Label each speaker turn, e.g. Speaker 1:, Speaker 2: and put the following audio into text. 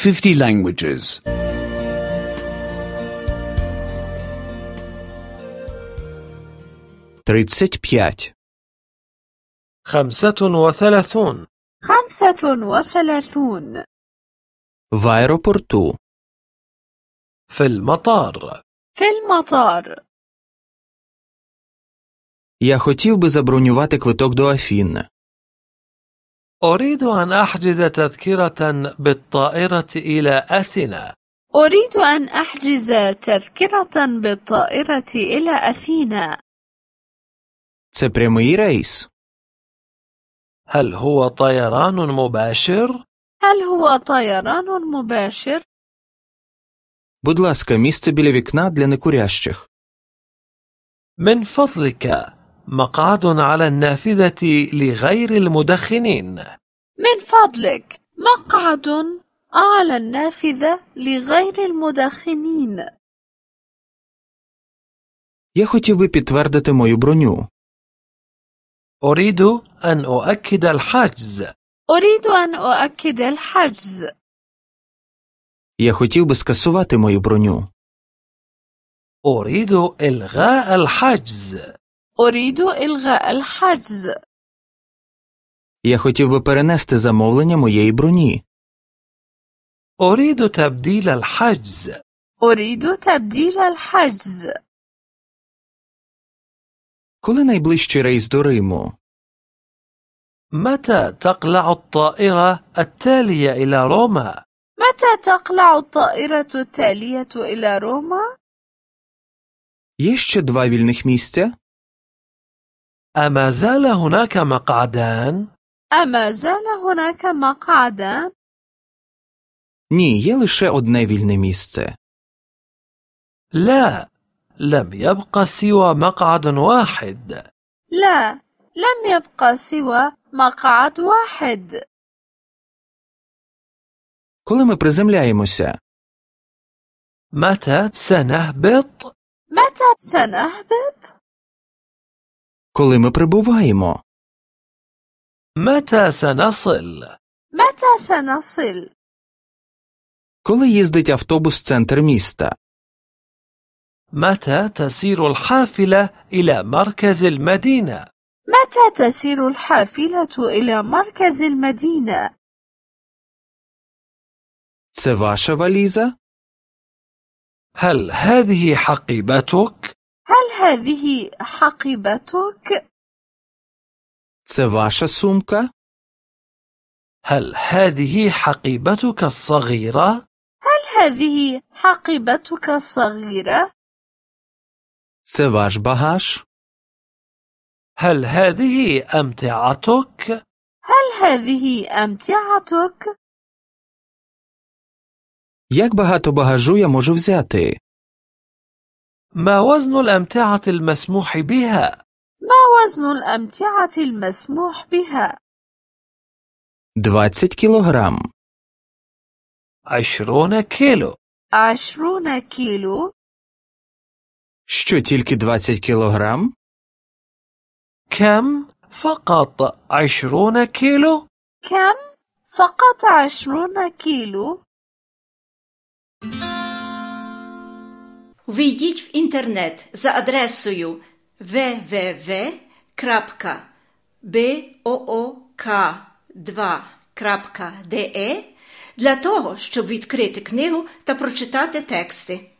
Speaker 1: 50 languages.
Speaker 2: 35.
Speaker 3: 35.
Speaker 4: 35.
Speaker 2: В аеропорту.
Speaker 3: في المطار.
Speaker 4: في المطار.
Speaker 2: Я хотів би забронювати квиток до Афін.
Speaker 3: أريد أن أحجز تذكرة بالطائرة إلى أثينا.
Speaker 4: أريد أن أحجز تذكرة بالطائرة إلى أثينا.
Speaker 2: Це прямий рейс.
Speaker 3: هل هو طيران مباشر؟
Speaker 4: هل هو طيران مباشر؟
Speaker 2: Будь ласка, місце біля вікна для некурящих.
Speaker 3: من فضلك مقعد على النافذة لغير المدخنين.
Speaker 4: من فضلك مقعد على النافذة لغير المدخنين.
Speaker 2: Я хотів би підтвердити мою броню.
Speaker 3: أريد أن أؤكد الحجز.
Speaker 4: أريد أن أؤكد الحجز.
Speaker 2: Я хотів би скасувати мою броню.
Speaker 3: أريد إلغاء الحجز.
Speaker 4: أريد إلغاء الحجز.
Speaker 2: Я хотів би перенести замовлення моєї броні.
Speaker 3: أريد تبديل الحجز.
Speaker 4: أريد تبديل الحجز.
Speaker 2: Коли найближчий рейс до Риму?
Speaker 3: متى تقلع الطائرة التالية إلى روما؟
Speaker 4: متى تقلع الطائرة التالية إلى روما؟
Speaker 2: Є ще 2 вільних місця?
Speaker 3: أما زال هناك مقعدان؟
Speaker 4: أما زال هناك مقعدان؟
Speaker 2: Ні, є лише одне вільне місце.
Speaker 3: لا، لم يبق سوى مقعد واحد.
Speaker 4: لا، لم يبقى سوى مقعد واحد.
Speaker 2: Коли ми приземляємося?
Speaker 3: متى سنهبط؟
Speaker 4: متى سنهبط؟
Speaker 2: Коли ми прибуваємо?
Speaker 3: متى سنصل؟
Speaker 4: متى سنصل؟
Speaker 2: Коли їздить автобус в центр міста?
Speaker 3: متى تسير الحافلة إلى مركز المدينة؟
Speaker 4: متى تسير الحافلة إلى مركز المدينة؟
Speaker 2: Це ваша валіза?
Speaker 3: هل هذه حقيبتك؟
Speaker 4: هل هذه حقيبتك؟
Speaker 2: Це ваша сумка?
Speaker 3: هل هذه حقيبتك الصغيرة؟
Speaker 4: هل هذه حقيبتك الصغيرة؟
Speaker 2: Це ваш багаж?
Speaker 3: هل هذه أمتعتك؟
Speaker 4: هل هذه أمتعتك؟
Speaker 2: Як багато багажу я можу взяти?
Speaker 3: ما وزن الأمتعة المسموح بها؟
Speaker 4: ما وزن الأمتعة المسموح بها؟
Speaker 2: 20 кілограм.
Speaker 3: 20 كيلو.
Speaker 4: 20 كيلو.
Speaker 2: Що, тільки 20 кілограм?
Speaker 3: كم؟ فقط 20 كيلو؟
Speaker 4: كم؟ فقط 20 كيلو.
Speaker 5: Ввійдіть в інтернет за адресою www.book2.de для того, щоб відкрити книгу та прочитати тексти.